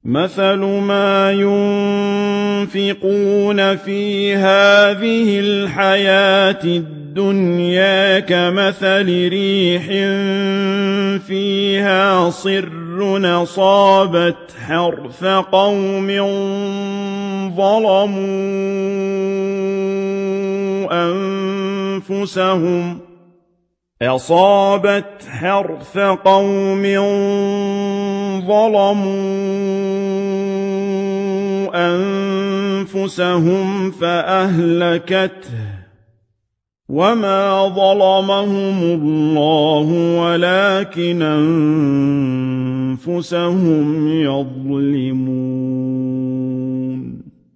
مثل ما ينفقون في هذه الحياة الدنيا كمثل ريح فيها صر أصابت حرث قوم ظلموا أنفسهم فأهلكته وما ظلمهم الله ولكن أنفسهم يظلمون